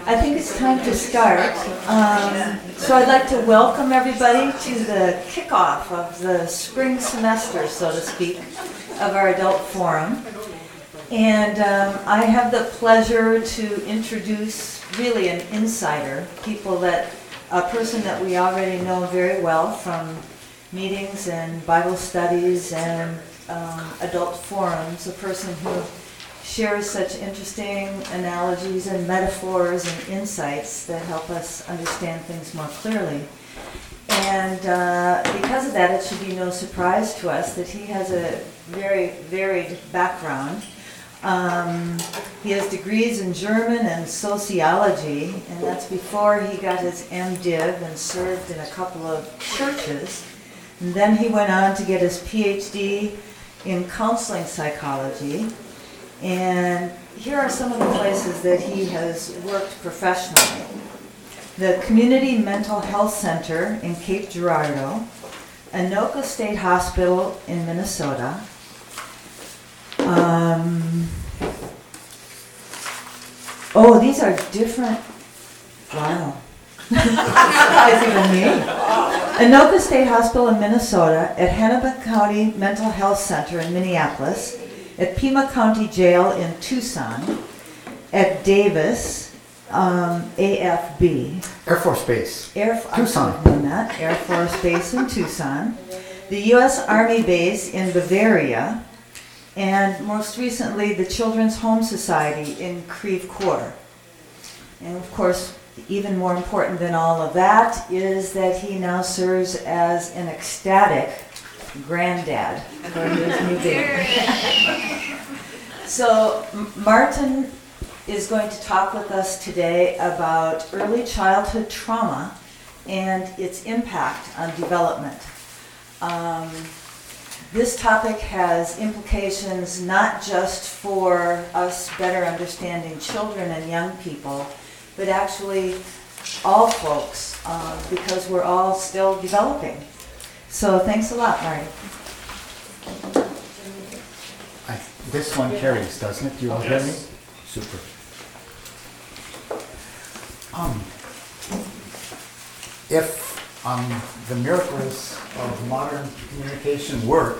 I think it's time to start. So I'd like to welcome everybody to the kickoff of the spring semester, so to speak, of our adult forum. And I have the pleasure to introduce really an insider, a person that we already know very well from meetings and Bible studies and adult forums, a person who shares such interesting analogies and metaphors and insights that help us understand things more clearly. And because of that, it should be no surprise to us that he has a very varied background. He has degrees in German and sociology, and that's before he got his MDiv and served in a couple of churches. And then he went on to get his PhD in counseling psychology. And here are some of the places that he has worked professionally. The Community Mental Health Center in Cape Girardeau, Anoka State Hospital in Minnesota, these are different, wow. I see what I mean. Anoka State Hospital in Minnesota, at Hennepin County Mental Health Center in Minneapolis, at Pima County Jail in Tucson, at Davis, AFB. Air Force Base. Tucson. Air Force Base in Tucson, the U.S. Army Base in Bavaria, and most recently the Children's Home Society in Creve Coeur. And of course, even more important than all of that is that he now serves as an ecstatic granddad for his new baby. So Martin is going to talk with us today about early childhood trauma and its impact on development. This topic has implications not just for us better understanding children and young people, but actually all folks, because we're all still developing. So thanks a lot, Marty. This one carries, doesn't it? Do you all hear me? Super. If the miracles of modern communication work,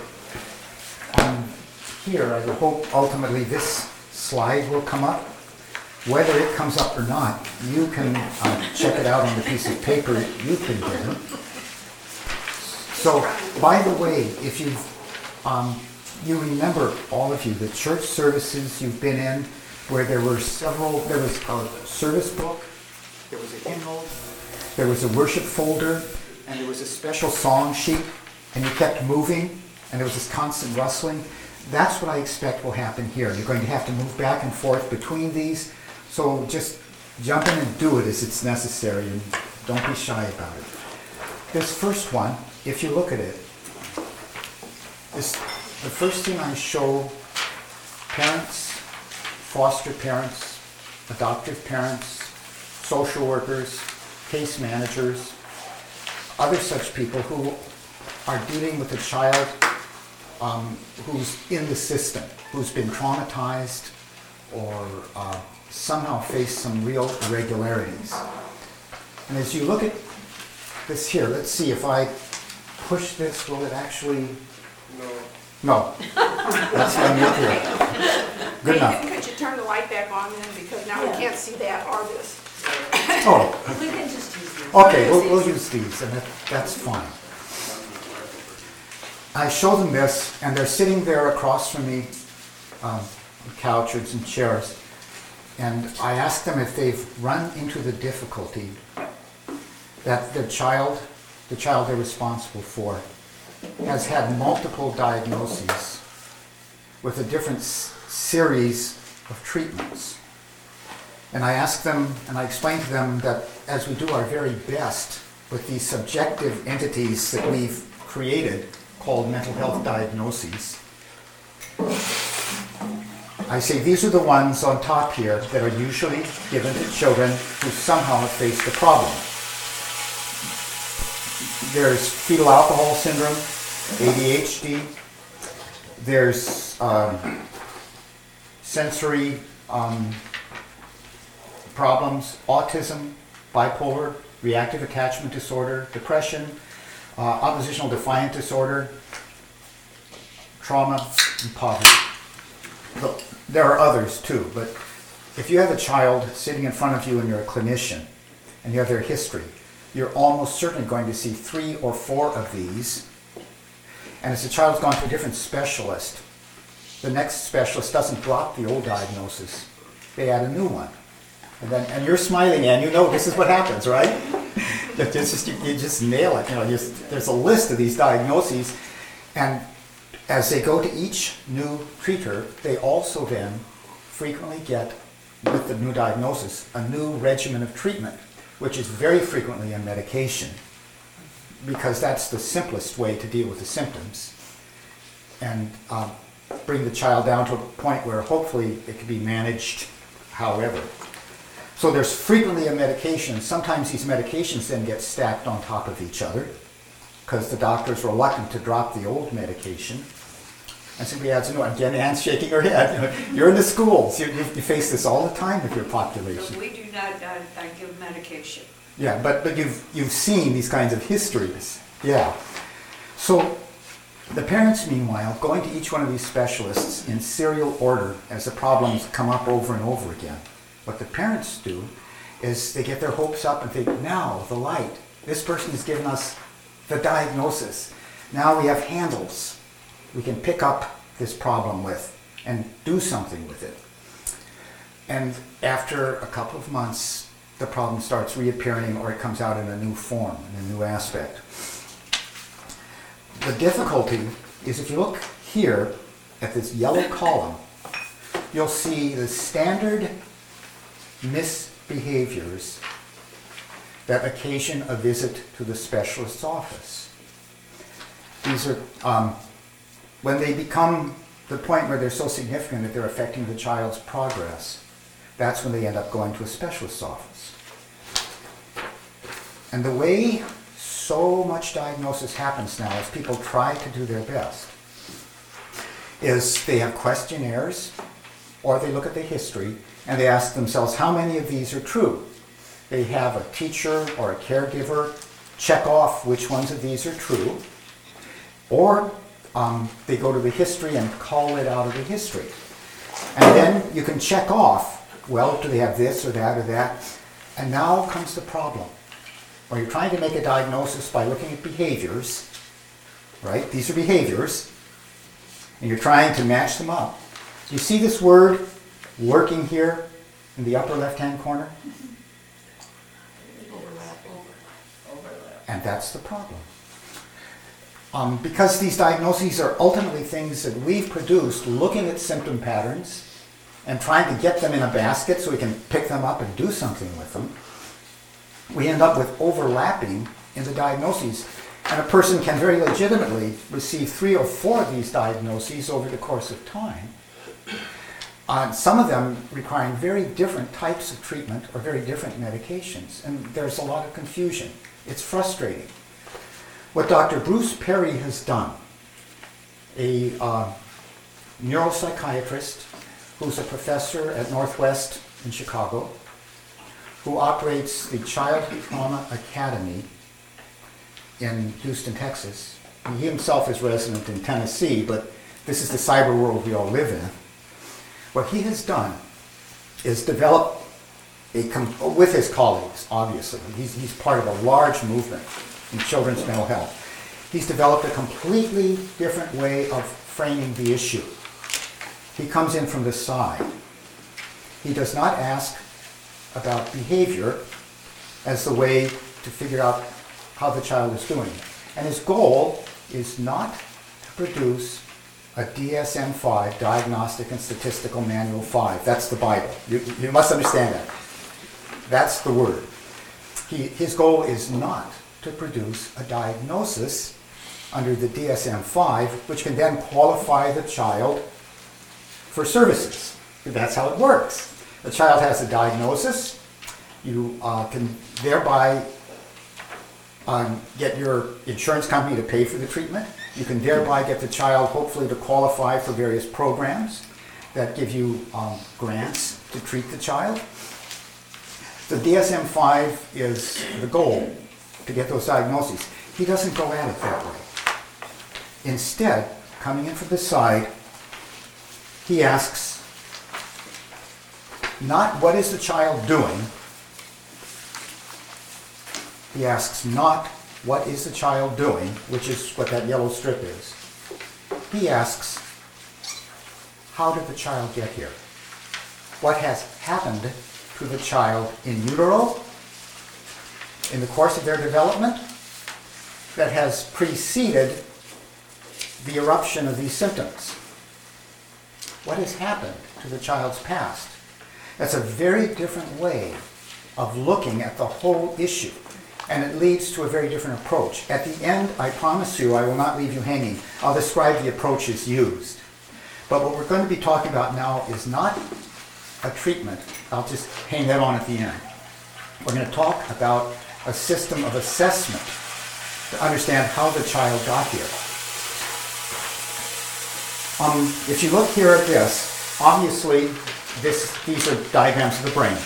here I would hope ultimately this slide will come up. Whether it comes up or not, you can check it out on the piece of paper you've been given. So, by the way, if you remember, all of you, the church services you've been in, where there was a service book, there was a hymnal, there was a worship folder, and there was a special song sheet, and you kept moving, and there was this constant rustling. That's what I expect will happen here. You're going to have to move back and forth between these, so just jump in and do it as it's necessary, and don't be shy about it. This first one, if you look at it, the first thing I show parents, foster parents, adoptive parents, social workers, case managers, other such people who are dealing with a child who's in the system, who's been traumatized or somehow faced some real irregularities. And as you look at this here, let's see if I push this, will it actually... No. That's what I'm looking at. Good enough. Could you turn the light back on then? Because now we can't see that or this. Oh. We can just use these. Okay, we'll use these, and that's fine. I show them this, and they're sitting there across from me, on couches and chairs, and I ask them if they've run into the difficulty that the child they're responsible for has had multiple diagnoses with a different series of treatments. And I ask them, and I explain to them that as we do our very best with these subjective entities that we've created called mental health diagnoses, I say these are the ones on top here that are usually given to children who somehow have faced a problem. There's fetal alcohol syndrome, ADHD, there's sensory problems: autism, bipolar, reactive attachment disorder, depression, oppositional defiant disorder, trauma, and poverty. So there are others too, but if you have a child sitting in front of you and you're a clinician and you have their history, you're almost certainly going to see 3 or 4 of these. And as the child's gone to a different specialist, the next specialist doesn't drop the old diagnosis, they add a new one. And you're smiling, and you know this is what happens, right? You just nail it. There's a list of these diagnoses, and as they go to each new treater, they also then frequently get, with the new diagnosis, a new regimen of treatment, which is very frequently a medication, because that's the simplest way to deal with the symptoms, and bring the child down to a point where hopefully it can be managed however. So there's frequently a medication. Sometimes these medications then get stacked on top of each other because the doctor's reluctant to drop the old medication and simply adds a new one. Again, Anne's shaking her head. You're in the schools. You face this all the time with your population. We do not give medication. Yeah, but you've seen these kinds of histories. Yeah. So the parents, meanwhile, going to each one of these specialists in serial order as the problems come up over and over again. What the parents do is they get their hopes up and think, now, the light. This person has given us the diagnosis. Now we have handles we can pick up this problem with and do something with it. And after a couple of months, the problem starts reappearing, or it comes out in a new form, in a new aspect. The difficulty is, if you look here at this yellow column, you'll see the standard misbehaviors that occasion a visit to the specialist's office. These are, when they become the point where they're so significant that they're affecting the child's progress, that's when they end up going to a specialist's office. And the way so much diagnosis happens now, as people try to do their best, is they have questionnaires, or they look at the history, and they ask themselves, how many of these are true? They have a teacher or a caregiver check off which ones of these are true, or they go to the history and call it out of the history. And then you can check off, well, do they have this or that or that? And now comes the problem. When you're trying to make a diagnosis by looking at behaviors, right? These are behaviors, and you're trying to match them up. You see this word lurking here in the upper left-hand corner? And that's the problem. Because these diagnoses are ultimately things that we've produced looking at symptom patterns and trying to get them in a basket so we can pick them up and do something with them, we end up with overlapping in the diagnoses. And a person can very legitimately receive 3 or 4 of these diagnoses over the course of time. Some of them requiring very different types of treatment or very different medications. And there's a lot of confusion. It's frustrating. What Dr. Bruce Perry has done, a neuropsychiatrist who's a professor at Northwest in Chicago, who operates the Child Trauma Academy in Houston, Texas. He himself is resident in Tennessee, but this is the cyber world we all live in. What he has done is develop, with his colleagues, obviously, he's part of a large movement in children's mental health. He's developed a completely different way of framing the issue. He comes in from the side. He does not ask about behavior as the way to figure out how the child is doing. And his goal is not to produce a DSM-5, Diagnostic and Statistical Manual 5. That's the Bible. You must understand that. That's the word. His goal is not to produce a diagnosis under the DSM-5, which can then qualify the child for services. That's how it works. The child has a diagnosis. You can thereby get your insurance company to pay for the treatment. You can thereby get the child hopefully to qualify for various programs that give you grants to treat the child. The DSM-5 is the goal to get those diagnoses. He doesn't go at it that way. Instead, coming in from the side, he asks not what is the child doing. He asks not what is the child doing, which is what that yellow strip is. He asks, how did the child get here? What has happened to the child in utero, in the course of their development, that has preceded the eruption of these symptoms? What has happened to the child's past? That's a very different way of looking at the whole issue, and it leads to a very different approach. At the end, I promise you, I will not leave you hanging. I'll describe the approaches used. But what we're going to be talking about now is not a treatment. I'll just hang that on at the end. We're going to talk about a system of assessment to understand how the child got here. If you look here at this, obviously these are diagrams of the brain.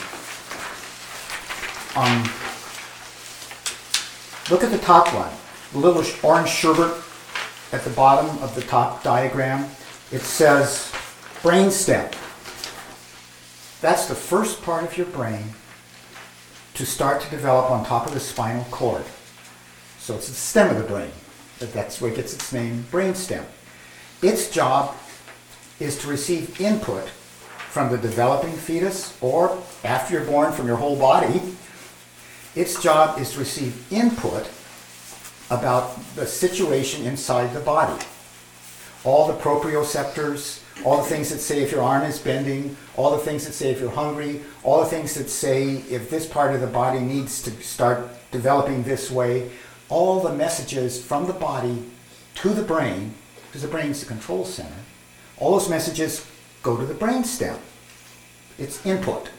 Look at the top one, the little orange sherbet at the bottom of the top diagram. It says brainstem. That's the first part of your brain to start to develop on top of the spinal cord. So it's the stem of the brain. That's where it gets its name, brainstem. Its job is to receive input from the developing fetus, or after you're born, from your whole body. Its job is to receive input about the situation inside the body. All the proprioceptors, all the things that say if your arm is bending, all the things that say if you're hungry, all the things that say if this part of the body needs to start developing this way, all the messages from the body to the brain, because the brain's the control center, all those messages go to the brainstem. It's input.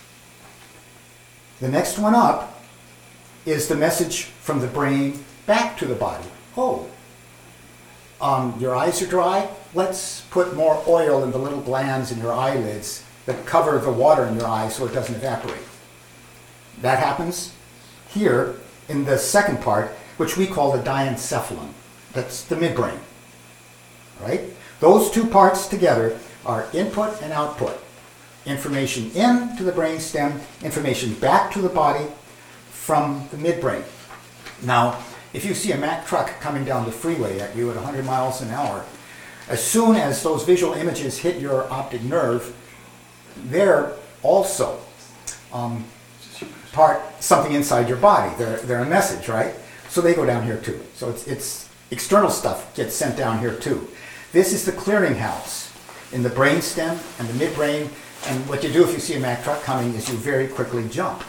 The next one up is the message from the brain back to the body. Oh, your eyes are dry? Let's put more oil in the little glands in your eyelids that cover the water in your eyes so it doesn't evaporate. That happens here in the second part, which we call the diencephalon. That's the midbrain. Right? Those two parts together are input and output. Information into the brainstem, information back to the body from the midbrain. Now, if you see a Mack truck coming down the freeway at you at 100 miles an hour, as soon as those visual images hit your optic nerve, they're also something inside your body. They're a message, right? So they go down here too. So it's external stuff gets sent down here too. This is the clearinghouse in the brainstem and the midbrain. And what you do if you see a Mack truck coming is you very quickly jump.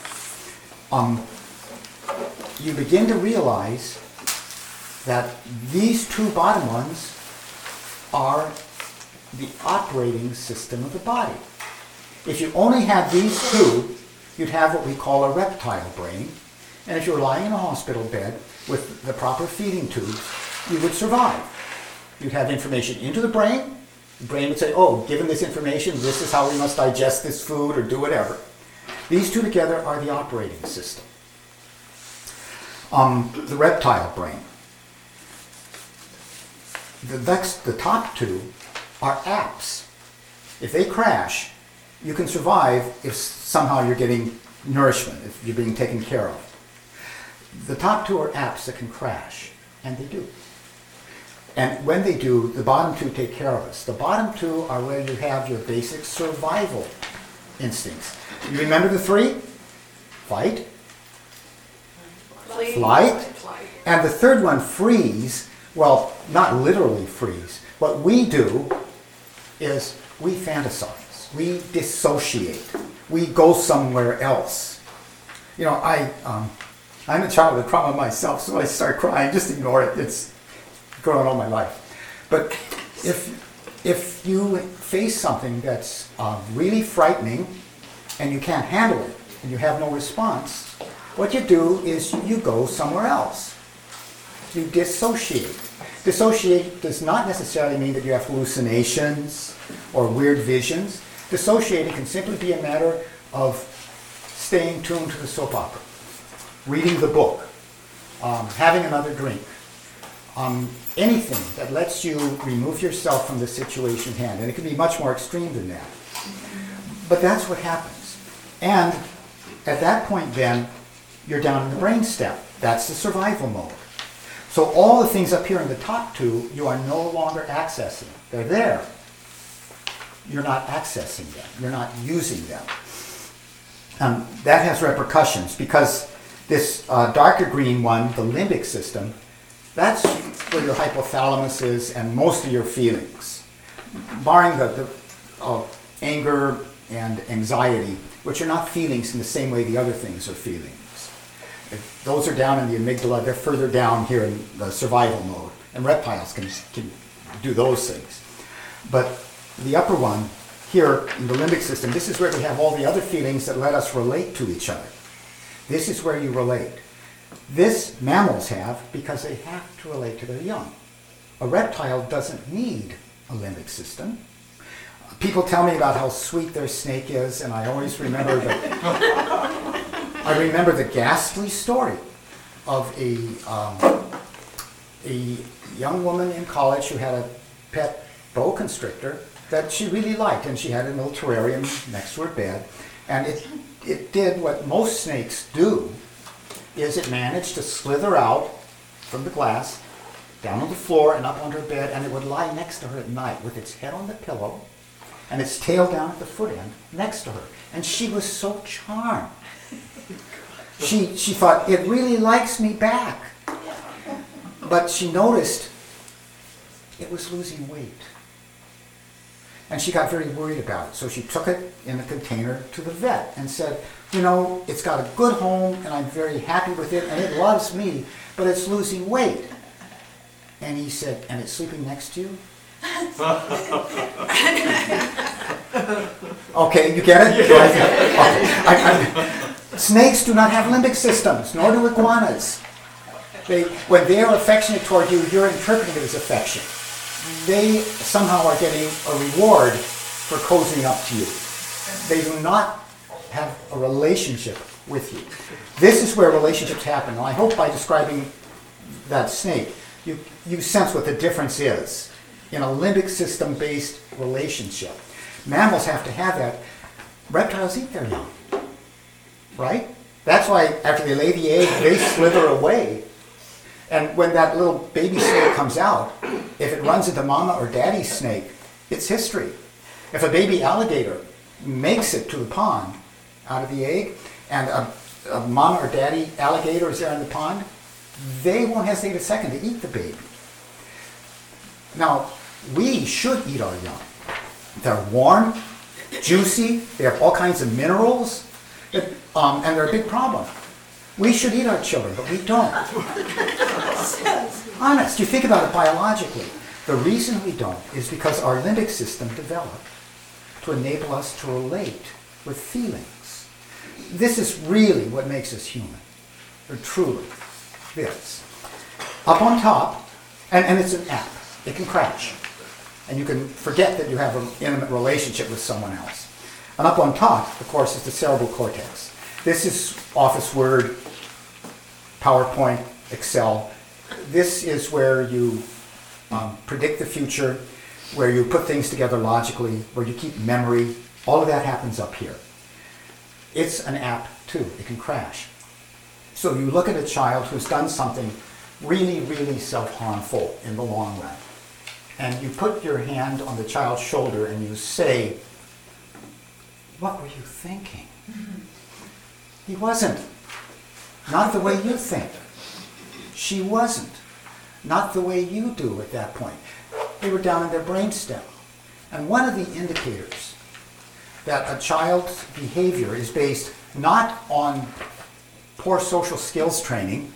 You begin to realize that these two bottom ones are the operating system of the body. If you only had these two, you'd have what we call a reptile brain. And if you were lying in a hospital bed with the proper feeding tubes, you would survive. You'd have information into the brain. The brain would say, oh, given this information, this is how we must digest this food or do whatever. These two together are the operating system. The reptile brain. The top two are apps. If they crash, you can survive if somehow you're getting nourishment, if you're being taken care of. The top two are apps that can crash, and they do. And when they do, the bottom two take care of us. The bottom two are where you have your basic survival instincts. You remember the three? Fight, flight, and the third one, freeze. Well, not literally freeze. What we do is we fantasize. We dissociate. We go somewhere else. You know, I'm a child of trauma myself, so I start crying. Just ignore it. It's growing all my life. But if you face something that's really frightening and you can't handle it and you have no response, what you do is you go somewhere else. You dissociate. Dissociate does not necessarily mean that you have hallucinations or weird visions. Dissociating can simply be a matter of staying tuned to the soap opera, reading the book, having another drink, anything that lets you remove yourself from the situation at hand. And it can be much more extreme than that. But that's what happens. And at that point then, you're down in the brainstem. That's the survival mode. So all the things up here in the top two, you are no longer accessing. They're there. You're not accessing them. You're not using them. That has repercussions because this darker green one, the limbic system, that's where your hypothalamus is and most of your feelings. Barring the anger and anxiety, which are not feelings in the same way the other things are feelings. If those are down in the amygdala, they're further down here in the survival mode. And reptiles can do those things. But the upper one, here in the limbic system, this is where we have all the other feelings that let us relate to each other. This is where you relate. This mammals have because they have to relate to their young. A reptile doesn't need a limbic system. People tell me about how sweet their snake is, and I always remember the ghastly story of a young woman in college who had a pet boa constrictor that she really liked, and she had it in a little terrarium next to her bed, and it did what most snakes do, is it managed to slither out from the glass, down on the floor and up on her bed, and it would lie next to her at night with its head on the pillow and its tail down at the foot end next to her. And she was so charmed. She thought, it really likes me back. But she noticed it was losing weight. And she got very worried about it. So she took it in a container to the vet and said, you know, it's got a good home and I'm very happy with it and it loves me, but it's losing weight. And he said, and it's sleeping next to you? Okay, you get it? Snakes do not have limbic systems, nor do iguanas. When they are affectionate toward you, you're interpreting it as affection. They somehow are getting a reward for cozying up to you. They do not have a relationship with you. This is where relationships happen. And I hope by describing that snake, you sense what the difference is in a limbic system-based relationship. Mammals have to have that. Reptiles eat their young, right? That's why after they lay the egg, they slither away. And when that little baby snake comes out, if it runs into mama or daddy's snake, it's history. If a baby alligator makes it to the pond out of the egg, and a mama or daddy alligator is there in the pond, they won't hesitate a second to eat the baby. Now, we should eat our young. They're warm, juicy, they have all kinds of minerals, and they're a big problem. We should eat our children, but we don't. Honest, you think about it biologically. The reason we don't is because our limbic system developed to enable us to relate with feelings. This is really what makes us human. Or truly, this. Up on top, and it's an app. It can crash. And you can forget that you have an intimate relationship with someone else. And up on top, of course, is the cerebral cortex. This is Office Word, PowerPoint, Excel. This is where you predict the future, where you put things together logically, where you keep memory. All of that happens up here. It's an app too. It can crash. So you look at a child who's done something really, really self-harmful in the long run, and you put your hand on the child's shoulder and you say, what were you thinking? He wasn't. Not the way you think. She wasn't. Not the way you do at that point. They were down in their brainstem. And one of the indicators that a child's behavior is based not on poor social skills training,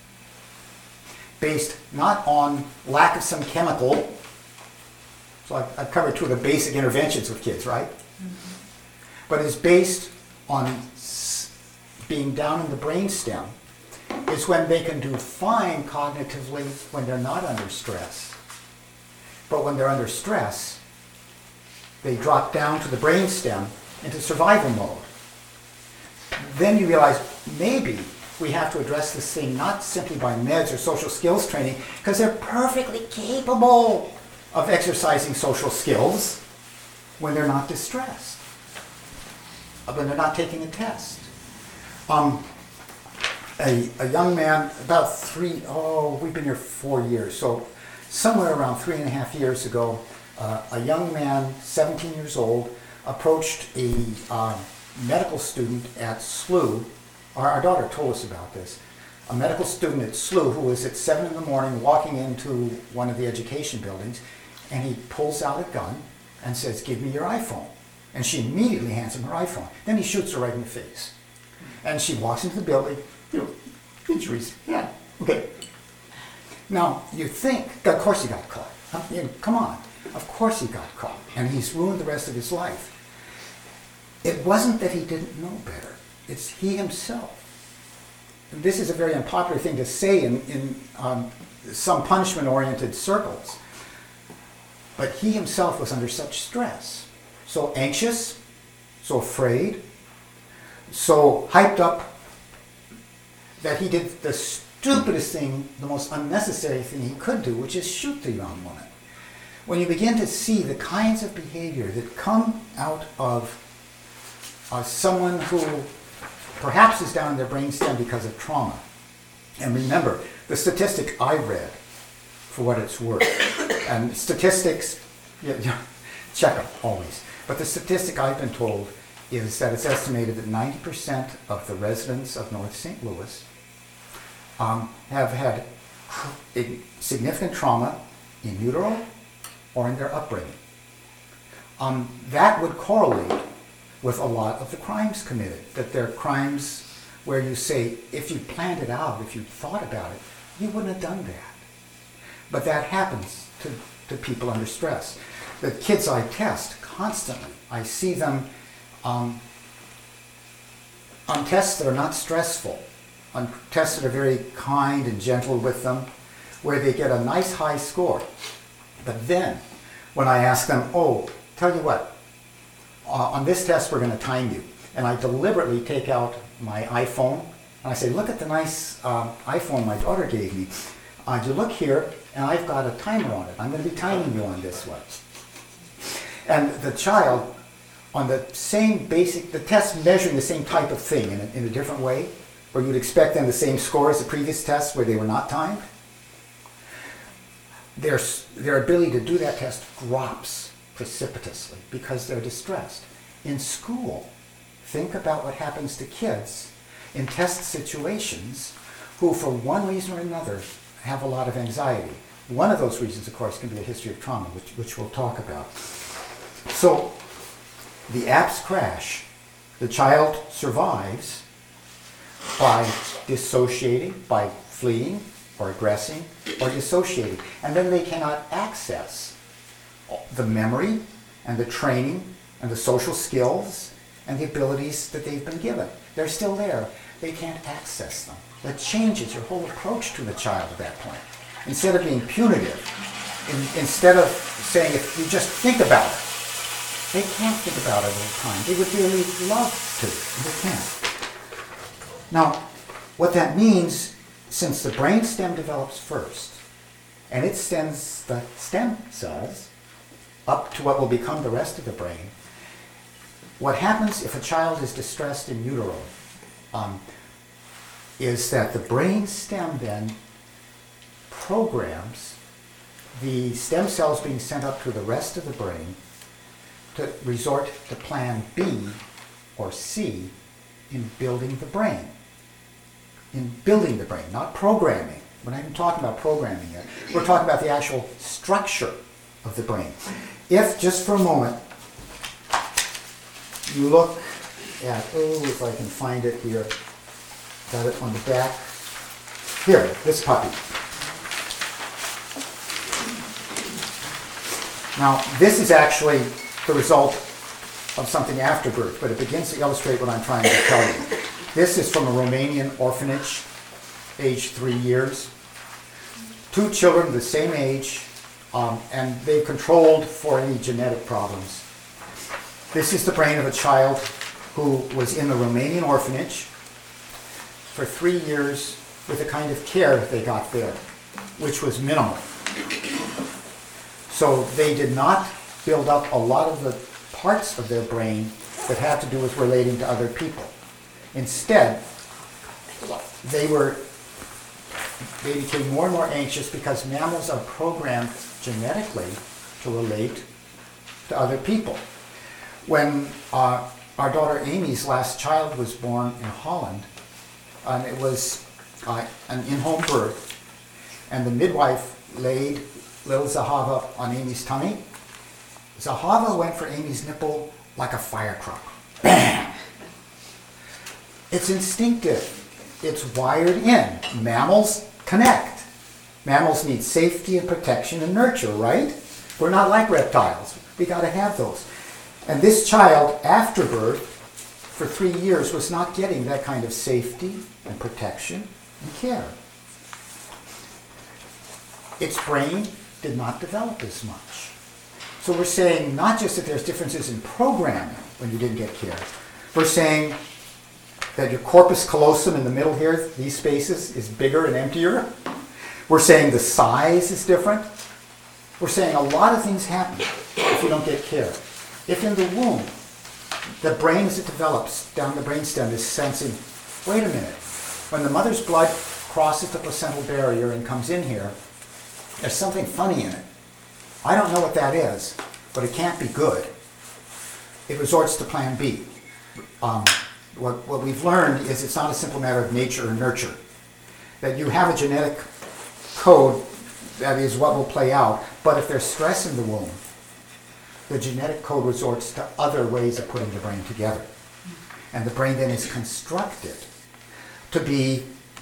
based not on lack of some chemical. So I've covered two of the basic interventions with kids, right? But is based on being down in the brainstem, is when they can do fine cognitively when they're not under stress. But when they're under stress, they drop down to the brainstem into survival mode. then you realize maybe we have to address this thing not simply by meds or social skills training, because they're perfectly capable of exercising social skills when they're not distressed, when they're not taking a test. A young man, we've been here 4 years, so somewhere around 3.5 years ago, a young man, 17 years old, approached a medical student at SLU. Our daughter told us about this. A medical student at SLU who was at 7 in the morning walking into one of the education buildings, and he pulls out a gun and says, "Give me your iPhone." And she immediately hands him her iPhone. Then he shoots her right in the face. And she walks into the building, injuries, yeah, okay. Now, you think, of course he got caught. Come on, of course he got caught. And he's ruined the rest of his life. It wasn't that he didn't know better. It's he himself. And this is a very unpopular thing to say in some punishment-oriented circles. But he himself was under such stress, so anxious, so afraid, so hyped up, that he did the stupidest thing, the most unnecessary thing he could do, which is shoot the young woman. When you begin to see the kinds of behavior that come out of someone who perhaps is down in their brainstem because of trauma. And remember, the statistic I read, for what it's worth, and statistics, check them always, but the statistic I've been told is that it's estimated that 90% of the residents of North St. Louis have had significant trauma in utero or in their upbringing. That would correlate with a lot of the crimes committed, that they're crimes where you say, if you planned it out, if you thought about it, you wouldn't have done that. But that happens to people under stress. The kids I test constantly, I see them on tests that are not stressful, on tests that are very kind and gentle with them, where they get a nice high score. But then, when I ask them, tell you what, on this test we're going to time you, and I deliberately take out my iPhone, and I say, look at the nice iPhone my daughter gave me. You look here, and I've got a timer on it. I'm going to be timing you on this one. And the child, on the same the test measuring the same type of thing in a different way, where you'd expect them the same score as the previous tests where they were not timed, their ability to do that test drops precipitously because they're distressed. In school, think about what happens to kids in test situations who, for one reason or another, have a lot of anxiety. One of those reasons, of course, can be a history of trauma, which we'll talk about. So, the apps crash. The child survives by dissociating, by fleeing, or aggressing, or dissociating. And then they cannot access the memory and the training and the social skills and the abilities that they've been given. They're still there. They can't access them. That changes your whole approach to the child at that point. Instead of being punitive, instead of saying, if you just think about it, they can't think about it all the time. They would really love to, and they can't. Now, what that means, since the brain stem develops first, and it sends the stem cells up to what will become the rest of the brain, what happens if a child is distressed in utero is that the brain stem then programs the stem cells being sent up to the rest of the brain to resort to plan B or C in building the brain. In building the brain, not programming. We're not even talking about programming yet. We're talking about the actual structure of the brain. If, just for a moment, you look at, if I can find it here, got it on the back. Here, this puppy. Now, this is actually the result of something after birth, but it begins to illustrate what I'm trying to tell you. This is from a Romanian orphanage, age 3 years. 2 children the same age, and they controlled for any genetic problems. This is the brain of a child who was in the Romanian orphanage for 3 years with the kind of care they got there, which was minimal. So they did not build up a lot of the parts of their brain that have to do with relating to other people. Instead, they became more and more anxious because mammals are programmed genetically to relate to other people. When our daughter Amy's last child was born in Holland, and it was an in-home birth, and the midwife laid little Zahava on Amy's tummy. Zahava went for Amy's nipple like a firecracker. Bam! It's instinctive. It's wired in. Mammals connect. Mammals need safety and protection and nurture, right? We're not like reptiles. We got to have those. And this child, after birth, for 3 years, was not getting that kind of safety and protection and care. Its brain did not develop as much. So we're saying not just that there's differences in programming when you didn't get care. We're saying that your corpus callosum in the middle here, these spaces, is bigger and emptier. We're saying the size is different. We're saying a lot of things happen if you don't get care. If in the womb, the brain as it develops down the brainstem is sensing, wait a minute, when the mother's blood crosses the placental barrier and comes in here, there's something funny in it. I don't know what that is, but it can't be good. It resorts to plan B. What we've learned is it's not a simple matter of nature or nurture. That you have a genetic code that is what will play out, but if there's stress in the womb, the genetic code resorts to other ways of putting the brain together. And the brain then is constructed to be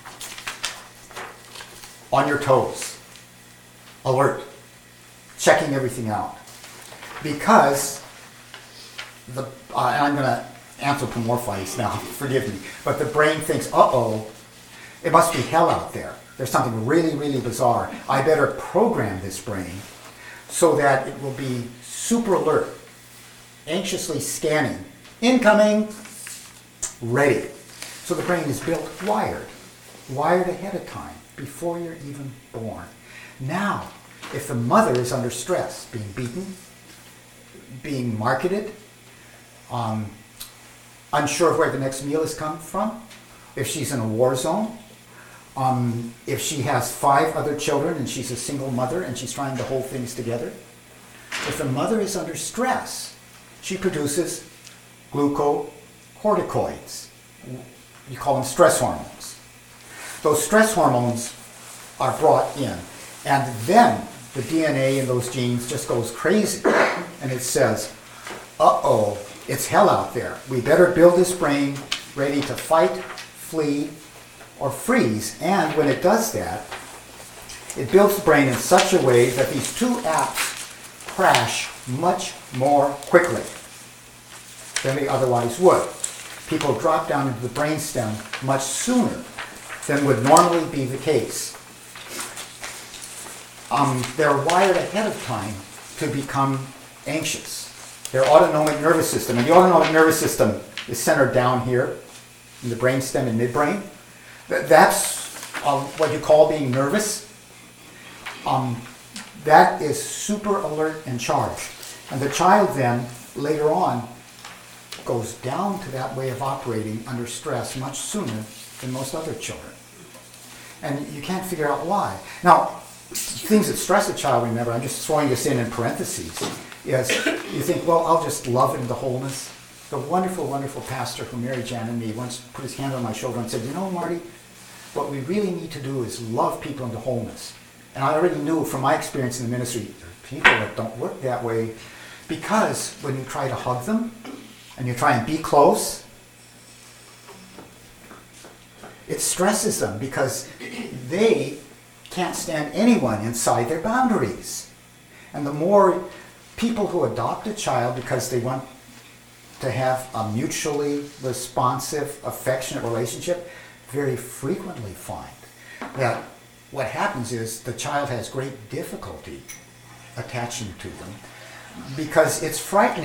on your toes, alert, checking everything out. Because and I'm going to anthropomorphize now, forgive me, but the brain thinks, uh-oh, it must be hell out there. There's something really, really bizarre. I better program this brain so that it will be super alert, anxiously scanning, incoming, ready. So the brain is built wired ahead of time, before you're even born. Now, if the mother is under stress, being beaten, being marketed, unsure of where the next meal is coming from, if she's in a war zone, if she has 5 other children and she's a single mother and she's trying to hold things together, if the mother is under stress, she produces glucocorticoids. You call them stress hormones. Those stress hormones are brought in, and then the DNA in those genes just goes crazy, and it says, uh-oh, it's hell out there. We better build this brain ready to fight, flee, or freeze. And when it does that, it builds the brain in such a way that these two apps crash much more quickly than they otherwise would. People drop down into the brainstem much sooner than would normally be the case. They're wired ahead of time to become anxious. Their autonomic nervous system, and the autonomic nervous system is centered down here in the brainstem and midbrain. That's what you call being nervous. That is super alert and charged. And the child then, later on, goes down to that way of operating under stress much sooner than most other children. And you can't figure out why. Now, things that stress a child, remember, I'm just throwing this in parentheses, is you think, well, I'll just love it into wholeness. The wonderful, wonderful pastor who Mary Jan and me once put his hand on my shoulder and said, you know, Marty, what we really need to do is love people into wholeness. And I already knew from my experience in the ministry, there are people that don't work that way, because when you try to hug them and you try and be close, it stresses them because they can't stand anyone inside their boundaries. And the more people who adopt a child because they want to have a mutually responsive, affectionate relationship, very frequently find that what happens is the child has great difficulty attaching to them because it's frightening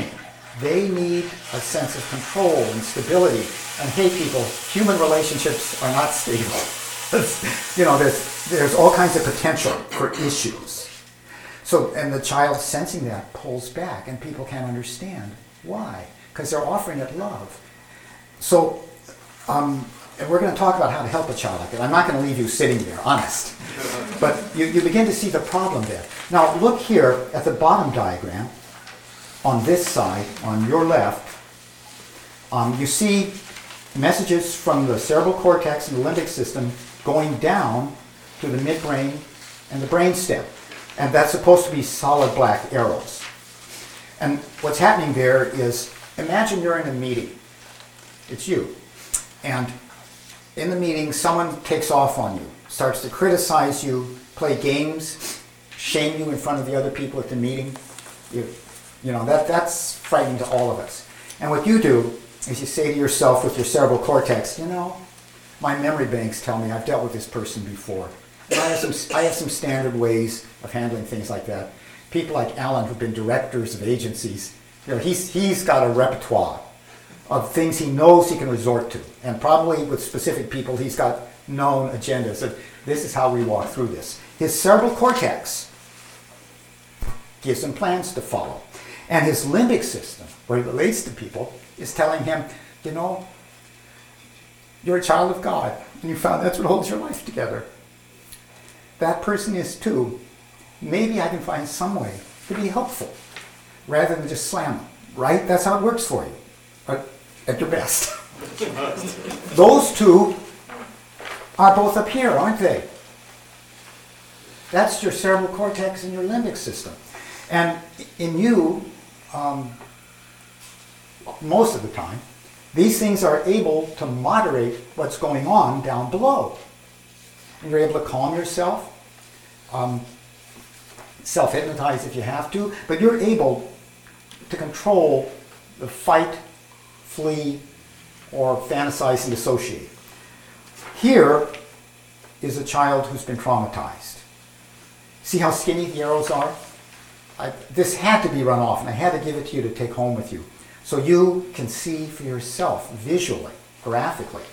They need a sense of control and stability. And hey, people, human relationships are not stable. You know, there's all kinds of potential for issues. So, and the child sensing that pulls back, and people can't understand why, because they're offering it love. So, and we're going to talk about how to help a child like that. I'm not going to leave you sitting there, honest. But you begin to see the problem there. Now, look here at the bottom diagram. On this side, on your left, you see messages from the cerebral cortex and the limbic system going down to the midbrain and the brainstem. And that's supposed to be solid black arrows. And what's happening there is, imagine you're in a meeting. It's you. And in the meeting, someone takes off on you, starts to criticize you, play games, shame you in front of the other people at the meeting. You know, that's frightening to all of us. And what you do is you say to yourself with your cerebral cortex, you know, my memory banks tell me I've dealt with this person before. And I have some standard ways of handling things like that. People like Alan, who've been directors of agencies, you know, he's got a repertoire of things he knows he can resort to. And probably with specific people, he's got known agendas. So this is how we walk through this. His cerebral cortex gives him plans to follow. And his limbic system, where he relates to people, is telling him, you know, you're a child of God, and you found that's what holds your life together. That person is too. Maybe I can find some way to be helpful, rather than just slam them, right? That's how it works for you, at your best. Those two are both up here, aren't they? That's your cerebral cortex and your limbic system. And in you, most of the time, these things are able to moderate what's going on down below. And you're able to calm yourself, self-hypnotize if you have to, but you're able to control the fight, flee, or fantasize and dissociate. Here is a child who's been traumatized. See how skinny the arrows are? This had to be run off, and I had to give it to you to take home with you, so you can see for yourself, visually, graphically.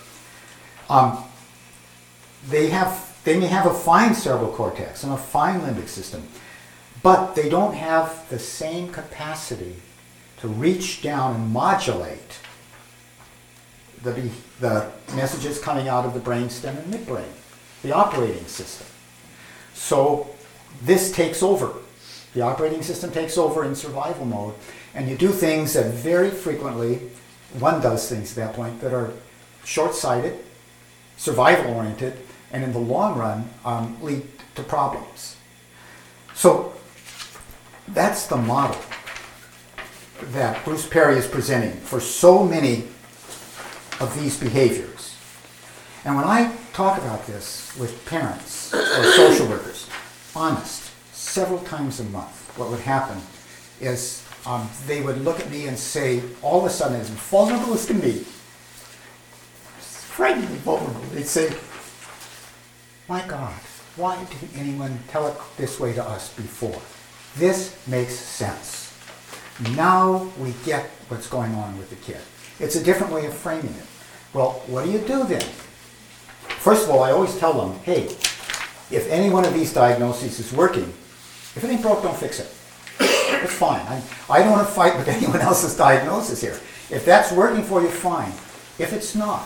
They may have a fine cerebral cortex and a fine limbic system, but they don't have the same capacity to reach down and modulate the messages coming out of the brainstem and midbrain, the operating system. So this takes over. The operating system takes over in survival mode, and you do things that very frequently, one does things at that point that are short-sighted, survival-oriented, and in the long run lead to problems. So that's the model that Bruce Perry is presenting for so many of these behaviors. And when I talk about this with parents or social workers, honest, several times a month, what would happen is they would look at me and say, all of a sudden, as vulnerable as can be, frighteningly vulnerable, they'd say, my God, why didn't anyone tell it this way to us before? This makes sense. Now we get what's going on with the kid. It's a different way of framing it. Well, what do you do then? First of all, I always tell them, hey, if any one of these diagnoses is working, if it ain't broke, don't fix it. It's fine. I don't want to fight with anyone else's diagnosis here. If that's working for you, fine. If it's not,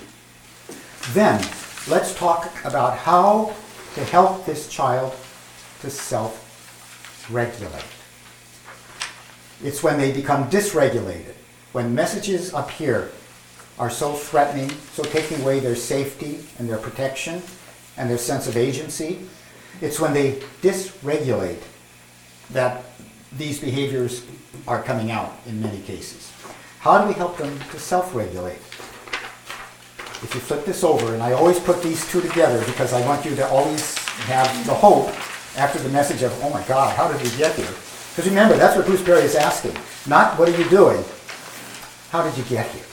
then let's talk about how to help this child to self-regulate. It's when they become dysregulated, when messages up here are so threatening, so taking away their safety and their protection and their sense of agency. It's when they dysregulate that these behaviors are coming out in many cases. How do we help them to self-regulate? If you flip this over, and I always put these two together because I want you to always have the hope after the message of, oh my God, how did we get here? Because remember, that's what Bruce Perry is asking. Not what are you doing? How did you get here?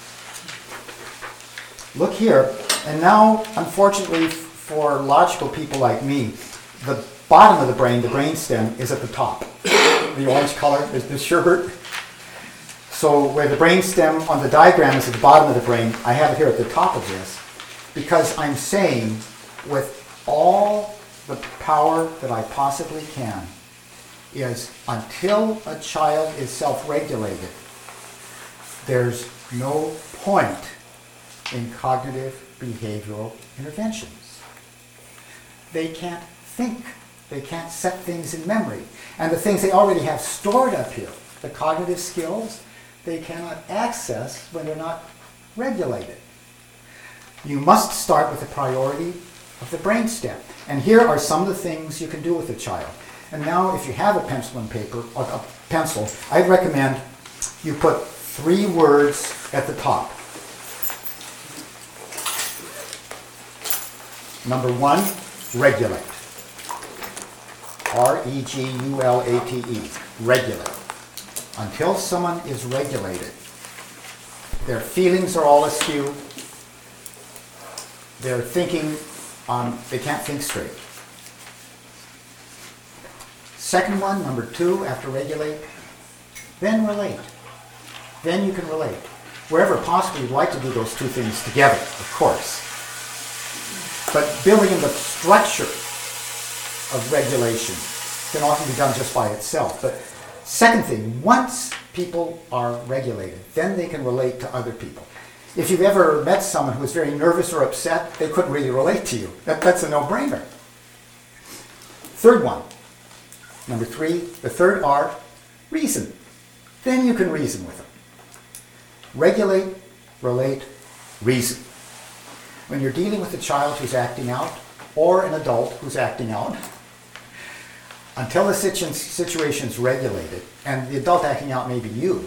Look here, and now, unfortunately for logical people like me, the bottom of the brain, the brainstem, is at the top. The orange color is the sherbet. So where the brainstem on the diagram is at the bottom of the brain, I have it here at the top of this, because I'm saying with all the power that I possibly can is until a child is self-regulated, there's no point in cognitive behavioral interventions. They can't think. They can't set things in memory. And the things they already have stored up here, the cognitive skills, they cannot access when they're not regulated. You must start with the priority of the brainstem. And here are some of the things you can do with a child. And now if you have a pencil and paper, a pencil, I'd recommend you put 3 words at the top. Number 1, regulate. R-E-G-U-L-A-T-E, regulate. Until someone is regulated, their feelings are all askew, they're thinking, they can't think straight. Second one, number 2, after regulate, then relate. Then you can relate. Wherever possible, you'd like to do those 2 things together, of course. But building in the structure of regulation can often be done just by itself. But second thing, once people are regulated, then they can relate to other people. If you've ever met someone who is very nervous or upset, they couldn't really relate to you. That's a no-brainer. Third one, number 3, the third R, reason. Then you can reason with them. Regulate, relate, reason. When you're dealing with a child who's acting out, or an adult who's acting out, until the situation's regulated, and the adult acting out may be you.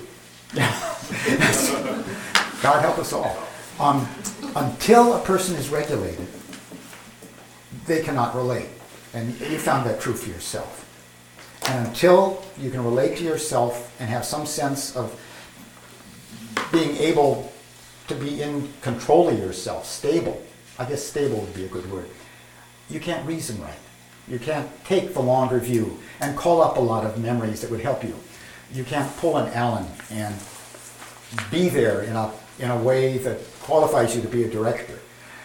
God help us all. Until a person is regulated, they cannot relate. And you found that true for yourself. And until you can relate to yourself and have some sense of being able to be in control of yourself, stable, I guess stable would be a good word, you can't reason right. You can't take the longer view and call up a lot of memories that would help you. You can't pull an Allen and be there in a way that qualifies you to be a director.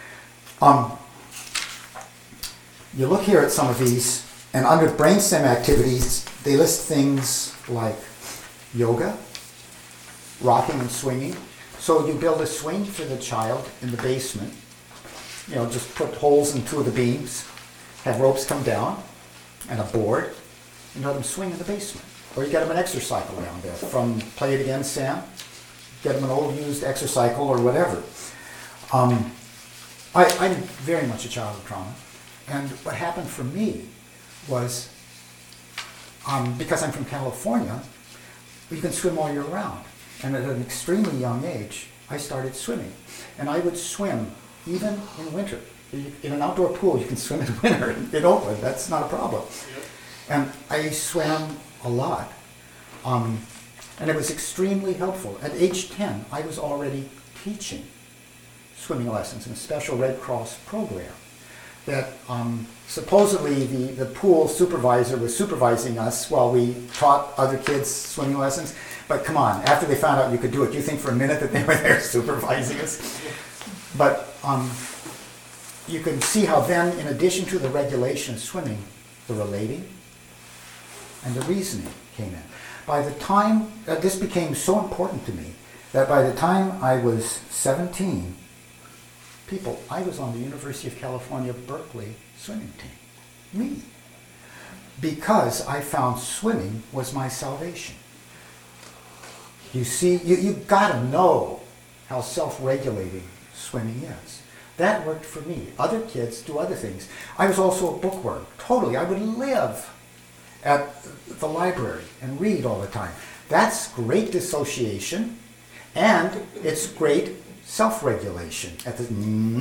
You look here at some of these, and under brainstem activities, they list things like yoga, rocking and swinging. So you build a swing for the child in the basement. You know, just put holes in 2 of the beams, have ropes come down, and a board, and let them swing in the basement. Or you get them an exercycle down there from Play It Again, Sam. Get them an old used exercycle or whatever. I'm very much a child of trauma. And what happened for me was, because I'm from California, you can swim all year round. And at an extremely young age, I started swimming. And I would swim even in winter. In an outdoor pool, you can swim in winter in Oakland. That's not a problem. And I swam a lot. And it was extremely helpful. At age 10, I was already teaching swimming lessons in a special Red Cross program that supposedly the pool supervisor was supervising us while we taught other kids swimming lessons. But come on, after they found out you could do it, do you think for a minute that they were there supervising us? But you can see how then, in addition to the regulation of swimming, the relating and the reasoning came in. By the time, this became so important to me, that by the time I was 17, I was on the University of California, Berkeley swimming team. Me. Because I found swimming was my salvation. You see, you gotta know how self-regulating swimming is. That worked for me. Other kids do other things. I was also a bookworm, totally. I would live at the library and read all the time. That's great dissociation, and it's great self-regulation at the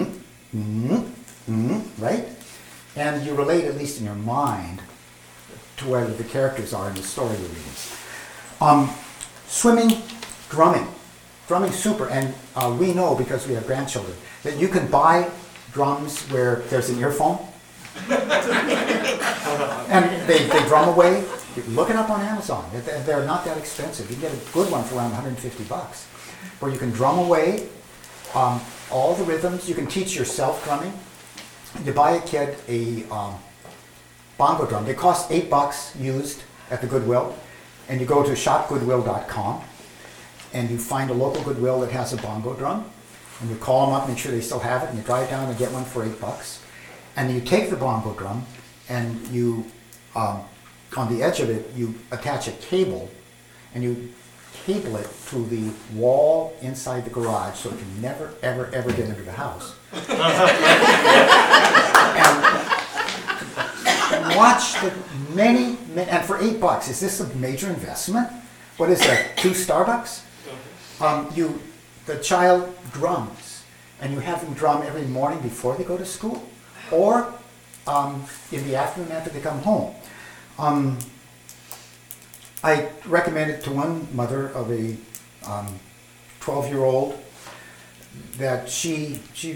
right? And you relate, at least in your mind, to where the characters are in the story you're reading. Swimming, drumming. Drumming super, and we know, because we have grandchildren, that you can buy drums where there's an earphone, and they drum away, You can look it up on Amazon. They're not that expensive. You can get a good one for around 150 bucks, where you can drum away all the rhythms. You can teach yourself drumming. You buy a kid a bongo drum. They cost $8 used at the Goodwill, and you go to shopgoodwill.com and you find a local Goodwill that has a bongo drum, and you call them up, make sure they still have it, and you drive down and get one for $8. And then you take the bongo drum and you, on the edge of it, you attach a cable, and you cable it to the wall inside the garage so it can never, ever, ever get into the house. And watch the many, and for $8, is this a major investment? What is that, 2 Starbucks? The child drums, and you have them drum every morning before they go to school, or in the afternoon after they come home. I recommended to one mother of a 12-year-old that she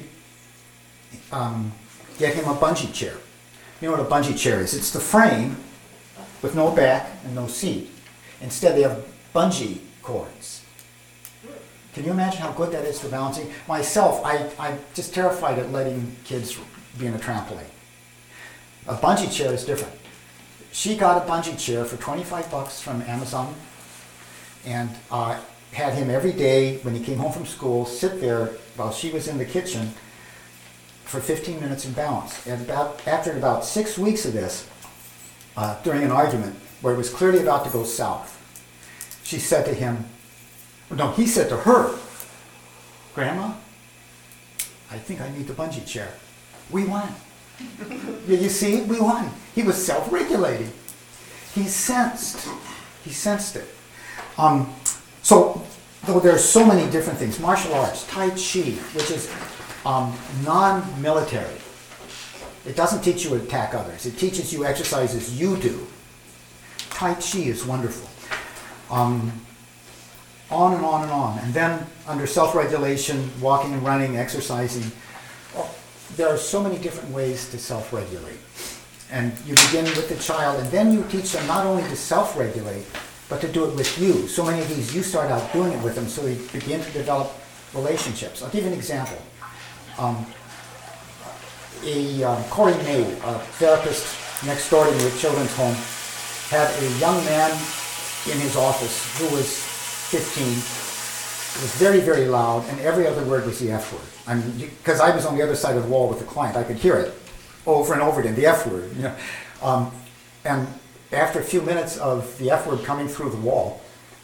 get him a bungee chair. You know what a bungee chair is? It's the frame with no back and no seat. Instead, they have bungee cords. Can you imagine how good that is for balancing? Myself, I'm just terrified at letting kids be in a trampoline. A bungee chair is different. She got a bungee chair for $25 from Amazon, and had him every day when he came home from school sit there while she was in the kitchen for 15 minutes in balance. And after about 6 weeks of this, during an argument where it was clearly about to go south, she said to him, no, he said to her, "Grandma, I think I need the bungee chair." We won. You see, we won. He was self-regulating. He sensed it. So, though there's so many different things, martial arts, Tai Chi, which is non-military. It doesn't teach you to attack others. It teaches you exercises you do. Tai Chi is wonderful. On and on and on. And then under self-regulation, walking and running, exercising, there are so many different ways to self-regulate. And you begin with the child, and then you teach them not only to self-regulate, but to do it with you. So many of these, you start out doing it with them, so they begin to develop relationships. I'll give you an example. Corey May, a therapist next door to me at Children's Home, had a young man in his office who was 15. It was very, very loud, and every other word was the F word. Because I was on the other side of the wall with the client, I could hear it over and over again, the F word. You know? And after a few minutes of the F word coming through the wall,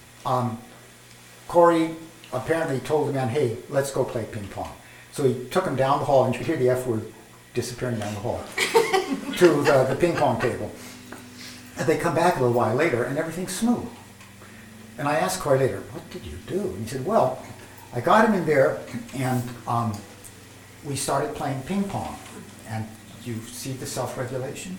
Corey apparently told the man, "Hey, let's go play ping pong." So he took him down the hall, and you could hear the F word disappearing down the hall to the ping pong table. And they come back a little while later, and everything's smooth. And I asked Corey later, "What did you do?" And he said, "Well, I got him in there, and we started playing ping pong." And you see the self-regulation?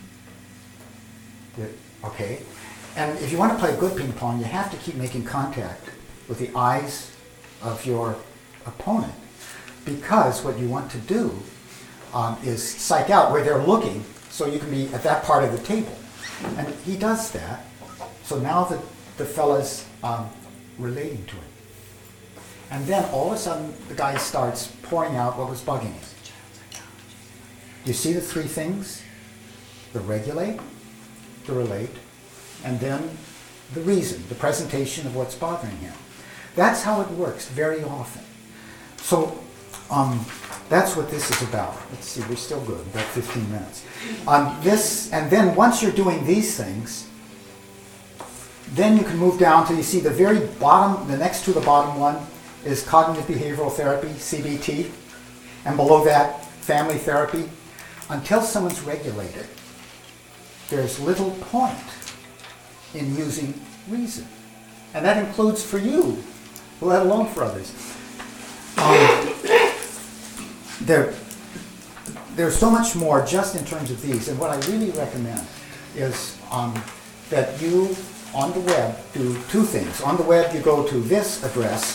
Okay. And if you want to play good ping pong, you have to keep making contact with the eyes of your opponent, because what you want to do is psych out where they're looking so you can be at that part of the table. And he does that. So now the fella's relating to it. And then all of a sudden the guy starts pouring out what was bugging him. You see the 3 things? The regulate, the relate, and then the reason, the presentation of what's bothering him. That's how it works very often. So that's what this is about. Let's see, we're still good, about 15 minutes. And then once you're doing these things, then you can move down to, you see the very bottom, the next to the bottom one is cognitive behavioral therapy, CBT, and below that, family therapy. Until someone's regulated, there's little point in using reason. And that includes for you, let alone for others. There's so much more just in terms of these, and what I really recommend is that you, on the web, do 2 things. On the web, you go to this address,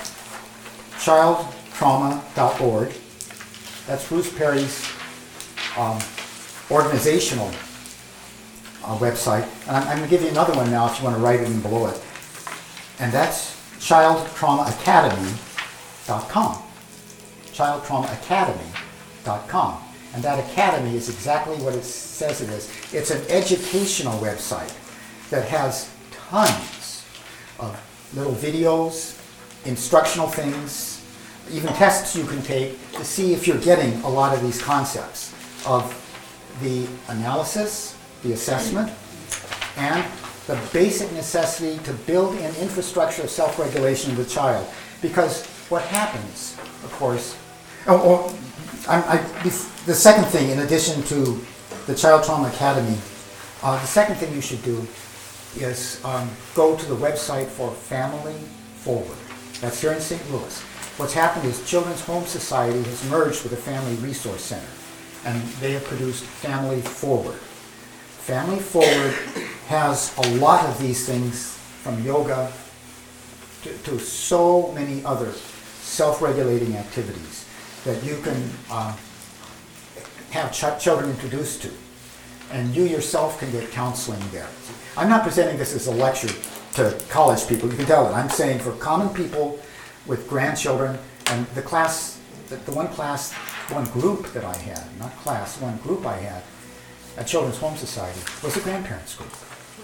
childtrauma.org. That's Bruce Perry's organizational website. And I'm going to give you another one now if you want to write it in below it. And that's childtraumaacademy.com. childtraumaacademy.com. And that academy is exactly what it says it is. It's an educational website that has tons of little videos, instructional things, even tests you can take to see if you're getting a lot of these concepts of the analysis, the assessment, and the basic necessity to build an infrastructure of self-regulation of the child. Because what happens, of course, the second thing, in addition to the Child Trauma Academy, the second thing you should do is go to the website for Family Forward. That's here in St. Louis. What's happened is Children's Home Society has merged with a Family Resource Center, and they have produced Family Forward. Family Forward has a lot of these things, from yoga to so many other self-regulating activities that you can have children introduced to. And you yourself can get counseling there. I'm not presenting this as a lecture to college people, you can tell it. I'm saying for common people with grandchildren, and the one group that I had, not class, one group I had at Children's Home Society was a grandparents group.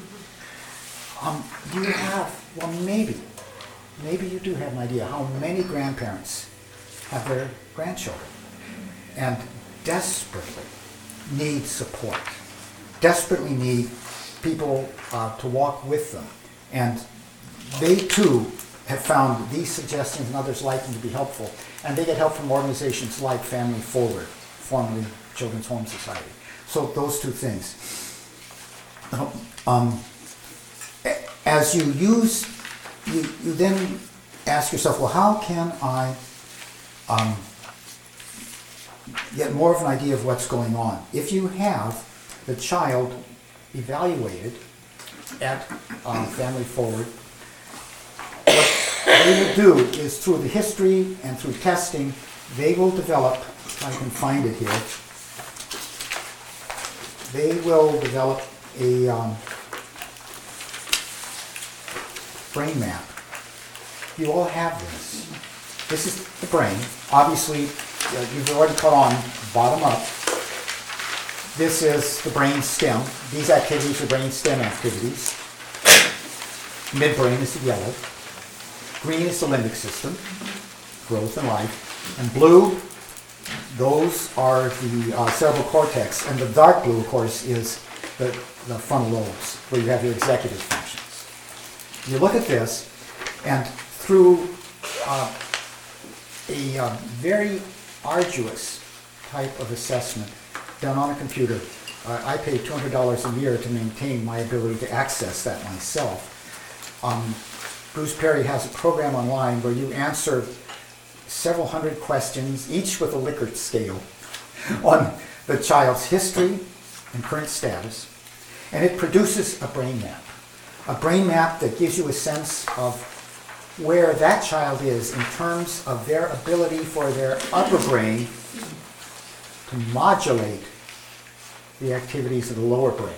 You have, well, maybe you do have an idea how many grandparents have their grandchildren and desperately need support, desperately need people to walk with them. And they too have found these suggestions and others like them to be helpful. And they get help from organizations like Family Forward, formerly Children's Home Society. So those two things. As you use, you then ask yourself, well, how can I get more of an idea of what's going on? If you have the child evaluated at Family Forward, what they will do is through the history and through testing, they will develop, if I can find it here, they will develop a brain map. You all have this. This is the brain. Obviously, you've already caught on bottom up. This is the brain stem. These activities are brain stem activities. Midbrain is the yellow. Green is the limbic system, growth and life. And blue, those are the cerebral cortex. And the dark blue, of course, is the frontal lobes, where you have your executive functions. You look at this, and through a very arduous type of assessment done on a computer, I pay $200 a year to maintain my ability to access that myself. Bruce Perry has a program online where you answer several hundred questions, each with a Likert scale, on the child's history and current status, and it produces a brain map. A brain map that gives you a sense of where that child is in terms of their ability for their upper brain to modulate the activities of the lower brain.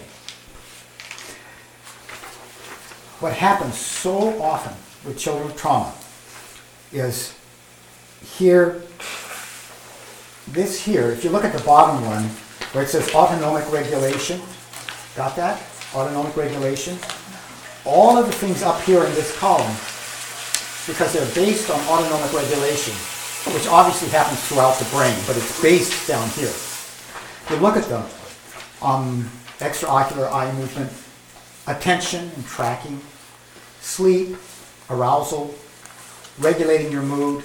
What happens so often with children with trauma is here, this here, if you look at the bottom one, where it says autonomic regulation, got that? Autonomic regulation. All of the things up here in this column, because they're based on autonomic regulation, which obviously happens throughout the brain, but it's based down here. If you look at them, extraocular eye movement, attention and tracking, sleep, arousal, regulating your mood,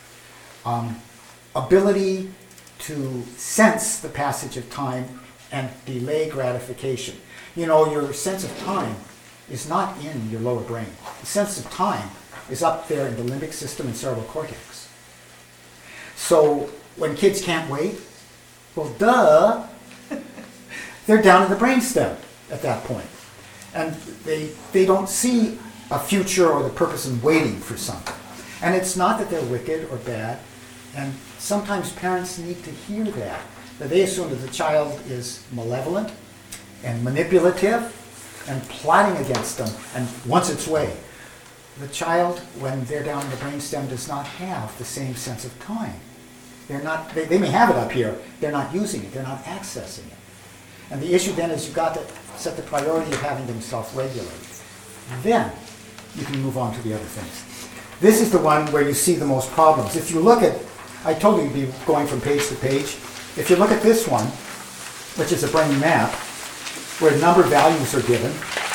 ability to sense the passage of time and delay gratification. You know, your sense of time is not in your lower brain. The sense of time is up there in the limbic system and cerebral cortex. So when kids can't wait, well, duh, they're down in the brainstem at that point. And they don't see a future or the purpose in waiting for something. And it's not that they're wicked or bad. And sometimes parents need to hear that they assume that the child is malevolent and manipulative and plotting against them and wants its way. The child, when they're down in the brainstem, does not have the same sense of time. They may have it up here, they're not using it, they're not accessing it. And the issue then is you've got to set the priority of having them self-regulate. Then you can move on to the other things. This is the one where you see the most problems. If you look at, I told you you'd be going from page to page. If you look at this one, which is a brain map, where number values are given,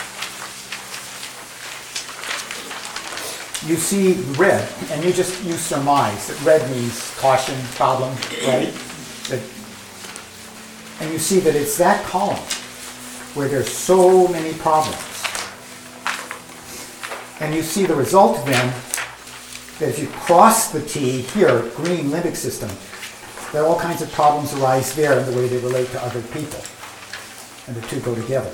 you see red, and you surmise that red means caution, problem, right? And you see that it's that column where there's so many problems. And you see the result then, that if you cross the T here, green limbic system, that all kinds of problems arise there in the way they relate to other people. And the two go together.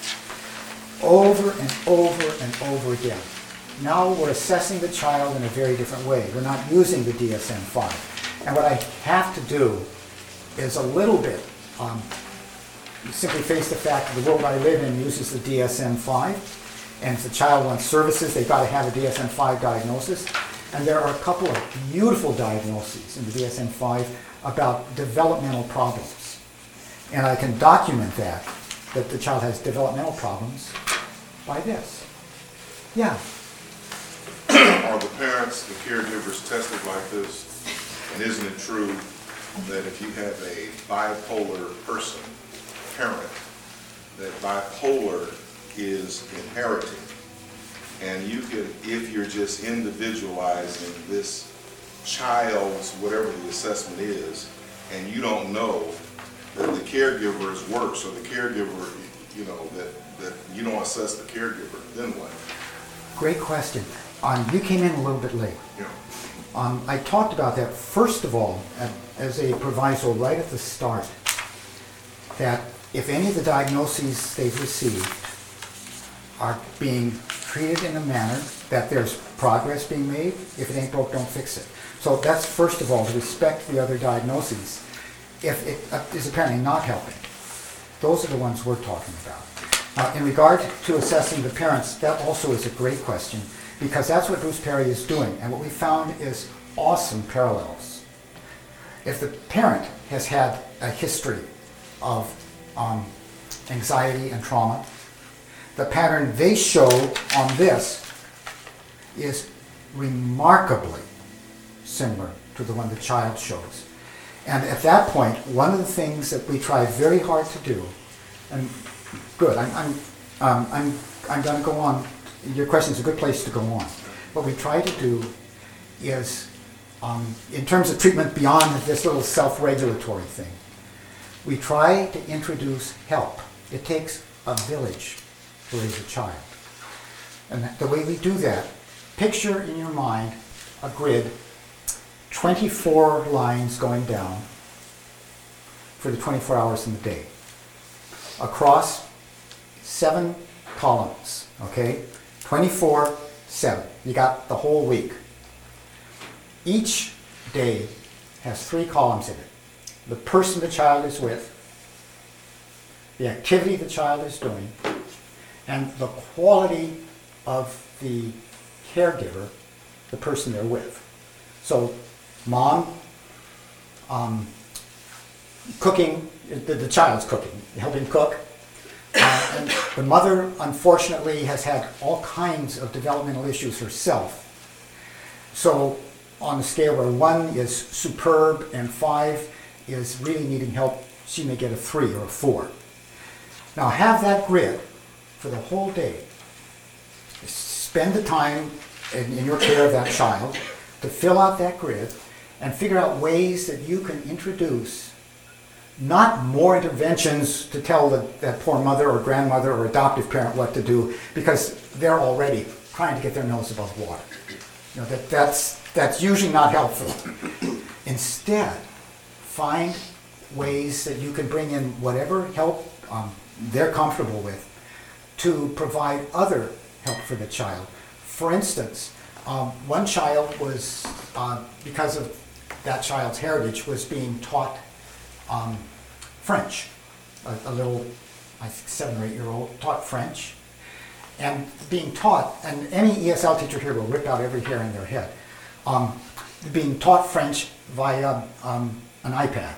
Over and over and over again. Now we're assessing the child in a very different way. We're not using the DSM-5. And what I have to do is a little bit simply face the fact that the world I live in uses the DSM-5. And if the child wants services, they've got to have a DSM-5 diagnosis. And there are a couple of beautiful diagnoses in the DSM-5 about developmental problems. And I can document that the child has developmental problems by this. Yeah. Are the parents, the caregivers tested like this? And isn't it true that if you have a bipolar person, parent, that bipolar is inherited? And you could, if you're just individualizing this child's, whatever the assessment is, and you don't know that the caregiver is worse, or the caregiver, you know, that you don't assess the caregiver, then what? Great question. You came in a little bit late. Yeah. I talked about that, first of all, as a proviso right at the start, that if any of the diagnoses they've received are being treated in a manner that there's progress being made, if it ain't broke, don't fix it. So that's first of all, to respect the other diagnoses. If it is apparently not helping, those are the ones we're talking about. In regard to assessing the parents, that also is a great question, because that's what Bruce Perry is doing. And what we found is awesome parallels. If the parent has had a history of anxiety and trauma, the pattern they show on this is remarkably similar to the one the child shows. And at that point, one of the things that we try very hard to do, and good, I'm going to go on. Your question is a good place to go on. What we try to do is, in terms of treatment beyond this little self-regulatory thing, we try to introduce help. It takes a village to raise a child. And the way we do that, picture in your mind a grid, 24 lines going down for the 24 hours in the day. Across 7 columns, okay? 24/7. You got the whole week. Each day has 3 columns in it. The person the child is with, the activity the child is doing, and the quality of the caregiver, the person they're with. So, mom, cooking, the child's cooking, helping cook. And the mother, unfortunately, has had all kinds of developmental issues herself. So, on a scale where 1 is superb and 5 is really needing help, she may get a 3 or a 4. Now, have that grid for the whole day. Spend the time in your care of that child to fill out that grid and figure out ways that you can introduce not more interventions to tell that poor mother or grandmother or adoptive parent what to do, because they're already trying to get their nose above water. You know, that's usually not helpful. Instead, find ways that you can bring in whatever help they're comfortable with to provide other help for the child. For instance, one child was, because of that child's heritage, was being taught French, a little I think 7 or 8 year old, taught French. And being taught, and any ESL teacher here will rip out every hair in their head, being taught French via an iPad.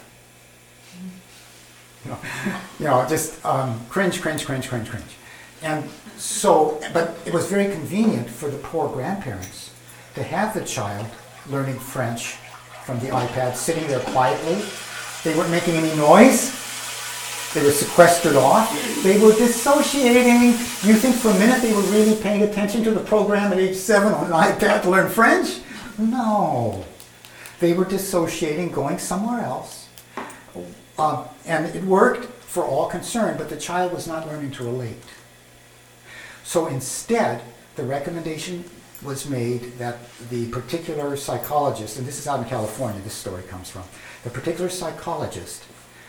Just cringe. And so, but it was very convenient for the poor grandparents to have the child learning French from the iPad, sitting there quietly. They weren't making any noise. They were sequestered off. They were dissociating. You think for a minute they were really paying attention to the program at age 7 on an iPad to learn French? No. They were dissociating, going somewhere else. And it worked for all concerned, but the child was not learning to relate. So instead, the recommendation was made that the particular psychologist, and this is out in California, this story comes from, the particular psychologist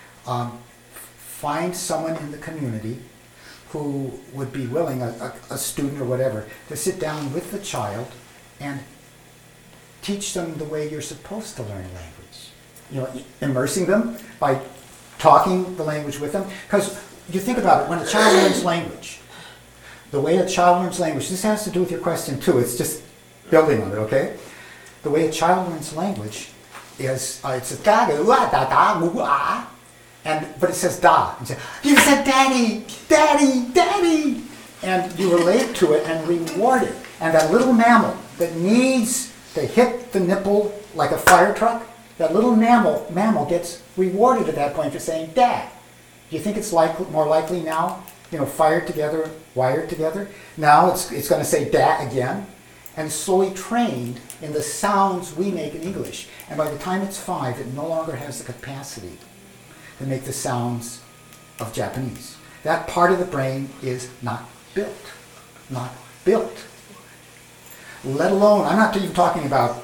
find someone in the community who would be willing, a student or whatever, to sit down with the child and teach them the way you're supposed to learn a language. Immersing them by talking the language with them. Because you think about it, when a child learns language, the way a child learns language, this has to do with your question too, it's just building on it, okay? The way a child learns language is, it's a da da da da but it says da. You said daddy, daddy, daddy! And you relate to it and reward it. And that little mammal that needs to hit the nipple like a fire truck, that little mammal gets rewarded at that point for saying dad. Do you think it's more likely now, fired together, wired together? Now it's going to say da again, and slowly trained in the sounds we make in English. And by the time it's 5, it no longer has the capacity to make the sounds of Japanese. That part of the brain is not built. Not built. Let alone, I'm not even talking about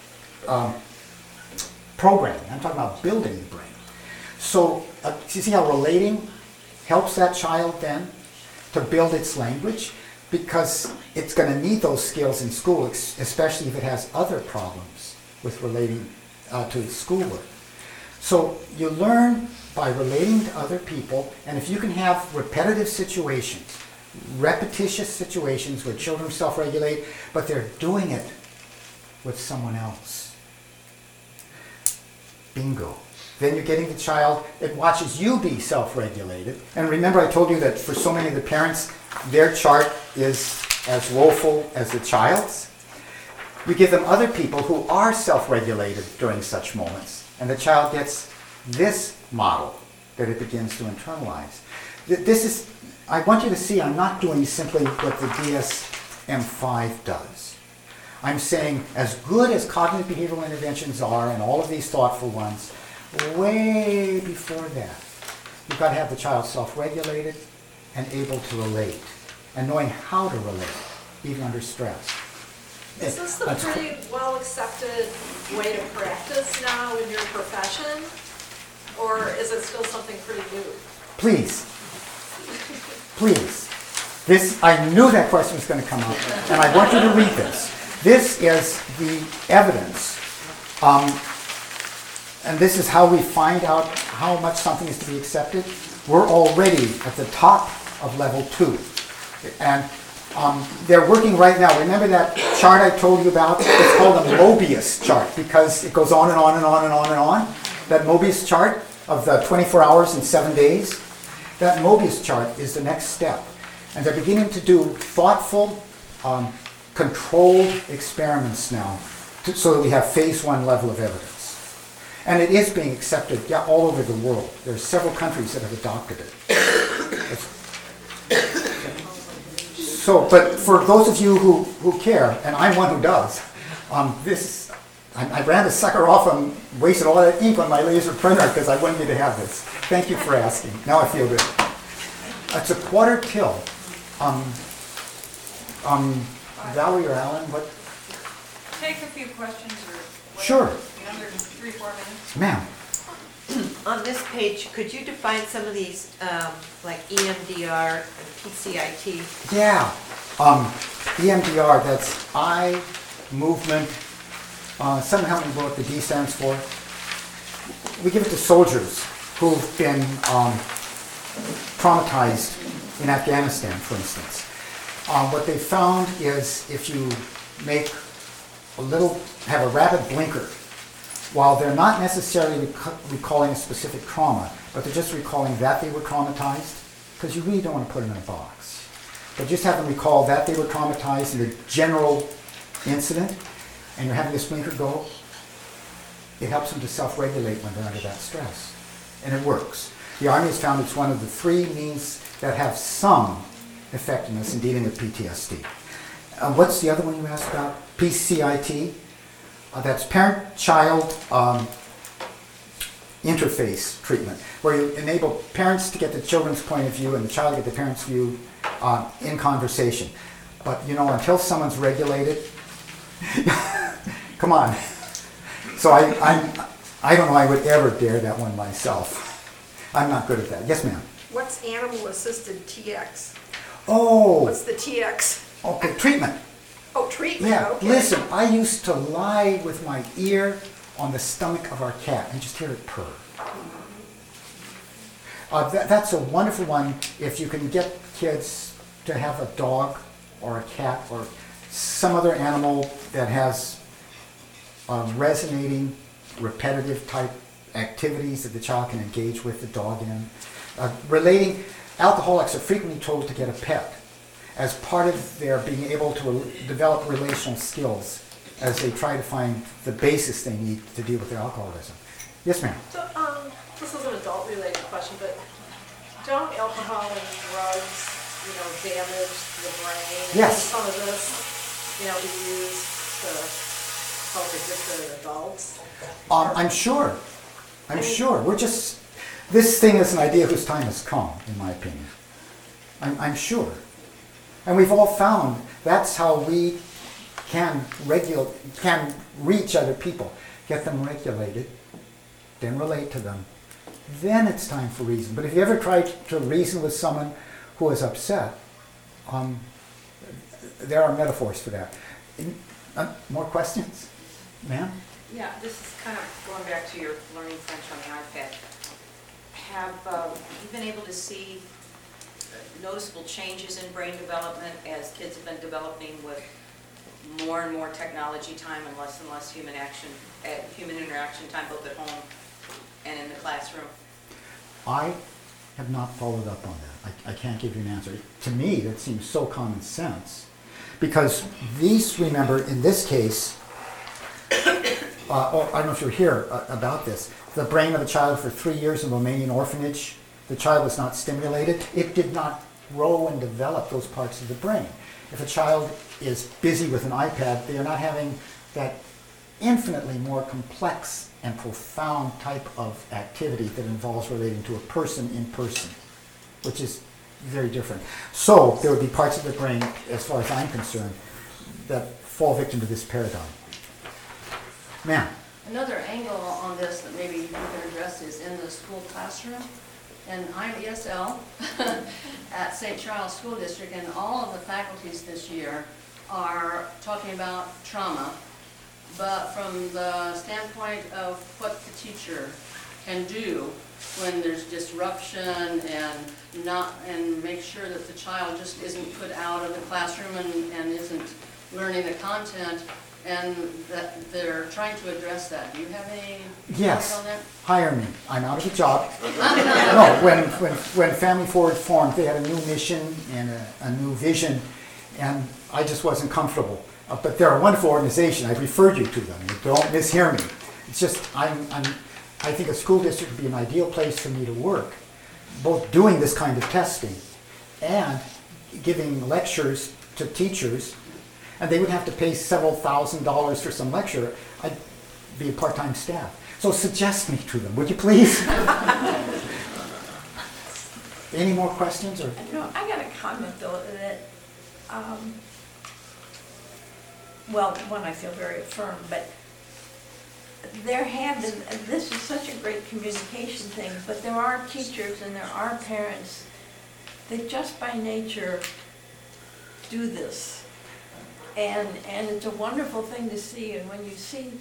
programming. I'm talking about building the brain. So, you see how relating helps that child then to build its language? Because it's going to need those skills in school, especially if it has other problems with relating to its schoolwork. So you learn by relating to other people, and if you can have repetitive situations, repetitious situations where children self-regulate, but they're doing it with someone else. Bingo. Then you're getting the child, it watches you be self-regulated. And remember I told you that for so many of the parents, their chart is as woeful as the child's. You give them other people who are self-regulated during such moments, and the child gets this model that it begins to internalize. This is, I want you to see I'm not doing simply what the DSM-5 does. I'm saying as good as cognitive behavioral interventions are, and all of these thoughtful ones, way before that, you've got to have the child self-regulated and able to relate, and knowing how to relate, even under stress. Is this the pretty well-accepted way to practice now in your profession? Or is it still something pretty new? Please. This, I knew that question was going to come up, and I want you to read this. This is the evidence, and this is how we find out how much something is to be accepted. We're already at the top of level 2. And they're working right now. Remember that chart I told you about? It's called a Mobius chart because it goes on and on and on and on and on. That Mobius chart of the 24 hours and 7 days, that Mobius chart is the next step. And they're beginning to do thoughtful, controlled experiments now so that we have phase 1 level of evidence. And it is being accepted all over the world. There are several countries that have adopted it. So, but for those of you who care, and I'm one who does, I ran the sucker off and wasted all that ink on my laser printer because I wanted you to have this. Thank you for asking. Now I feel good. It's a quarter till. Valerie or Alan, what? Take a few questions or whatever. Sure. Under 3-4 minutes. Ma'am. On this page, could you define some of these, like EMDR and PCIT? Yeah. EMDR, that's eye movement. Someone help me with what the D stands for. We give it to soldiers who've been traumatized in Afghanistan, for instance. What they found is if you have a rapid blinker, while they're not necessarily recalling a specific trauma, but they're just recalling that they were traumatized, because you really don't want to put them in a box. But just have them recall that they were traumatized in the general incident, and you're having this blinker go, it helps them to self-regulate when they're under that stress. And it works. The Army has found it's one of the 3 means that have some effectiveness in dealing with PTSD. What's the other one you asked about? PCIT? That's parent-child interface treatment, where you enable parents to get the children's point of view and the child to get the parent's view in conversation. But until someone's regulated, come on. So I don't know I would ever dare that one myself. I'm not good at that. Yes, ma'am. What's animal-assisted TX? Oh, What's the TX? okay, treatment. Oh, treatment, Yeah, okay. listen, I used to lie with my ear on the stomach of our cat and just hear it purr. That's a wonderful one if you can get kids to have a dog or a cat or some other animal that has resonating, repetitive type activities that the child can engage with the dog in. Alcoholics are frequently told to get a pet as part of their being able to develop relational skills as they try to find the basis they need to deal with their alcoholism. Yes, ma'am. So, this is an adult-related question, but don't alcohol and drugs, damage the brain? Yes. And some of this, be used to help addicted adults? I'm sure. This thing is an idea whose time has come, in my opinion. I'm sure. And we've all found that's how we can reach other people, get them regulated, then relate to them. Then it's time for reason. But if you ever try to reason with someone who is upset, there are metaphors for that. More questions? Ma'am? Yeah, this is kind of going back to your learning French on the iPad. Have you been able to see noticeable changes in brain development as kids have been developing with more and more technology time and less human interaction time, both at home and in the classroom? I have not followed up on that. I can't give you an answer. To me, that seems so common sense. Because remember, in this case, I don't know if you're here about this, the brain of a child for 3 years in a Romanian orphanage, the child was not stimulated. It did not grow and develop those parts of the brain. If a child is busy with an iPad, they are not having that infinitely more complex and profound type of activity that involves relating to a person in person, which is very different. So there would be parts of the brain, as far as I'm concerned, that fall victim to this paradigm. Ma'am? Another angle on this that maybe you can address is in the school classroom. And I'm ESL at St. Charles School District, and all of the faculties this year are talking about trauma, but from the standpoint of what the teacher can do when there's disruption and make sure that the child just isn't put out of the classroom and isn't learning the content, and that they're trying to address that. Do you have any Yes. comment on that? Hire me. I'm out of a job. No, when Family Forward formed, they had a new mission and a new vision, and I just wasn't comfortable. But they're a wonderful organization. I've referred you to them. Don't mishear me. It's just I think a school district would be an ideal place for me to work, both doing this kind of testing and giving lectures to teachers. And they would have to pay several $1,000s for some lecture. I'd be a part-time staff. So suggest me to them, would you please? Any more questions? Or? No, I got a comment though that, one, I feel very affirmed, but there have been, and this is such a great communication thing, but there are teachers and there are parents that just by nature do this. And it's a wonderful thing to see, and when you see,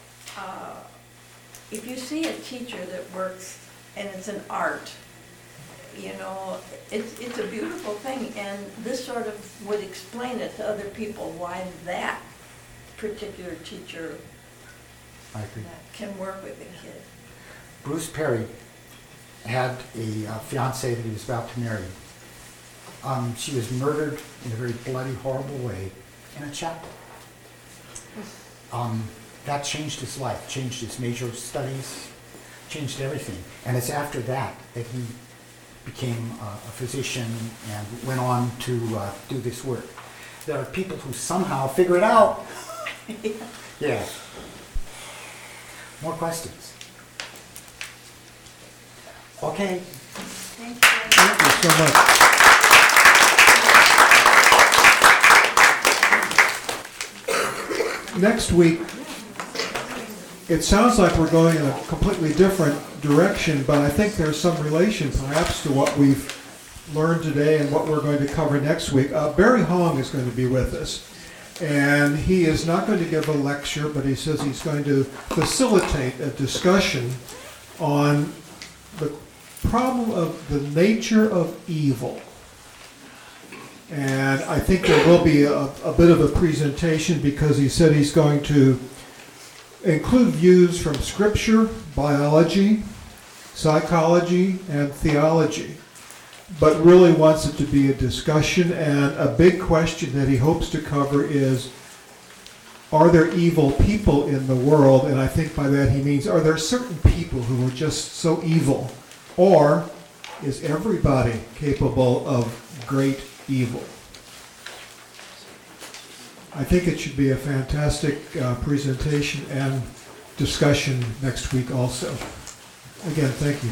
if you see a teacher that works, and it's an art, you know, it's a beautiful thing, and this sort of would explain it to other people, why that particular teacher I agree. can work with the kid. Bruce Perry had a fiancée that he was about to marry. She was murdered in a very bloody, horrible way in a chapel. That changed his life, changed his major studies, changed everything. And it's after that that he became a physician and went on to do this work. There are people who somehow figure it out. Yeah. More questions? Okay. Thank you. Thank you so much. Next week, it sounds like we're going in a completely different direction, but I think there's some relation perhaps to what we've learned today and what we're going to cover next week. Barry Hong is going to be with us, and he is not going to give a lecture, but he says he's going to facilitate a discussion on the problem of the nature of evil. And I think there will be a bit of a presentation because he said he's going to include views from scripture, biology, psychology, and theology, but really wants it to be a discussion. And a big question that he hopes to cover is, are there evil people in the world? And I think by that he means, are there certain people who are just so evil? Or is everybody capable of great evil? I think it should be a fantastic presentation and discussion next week also. Again, thank you.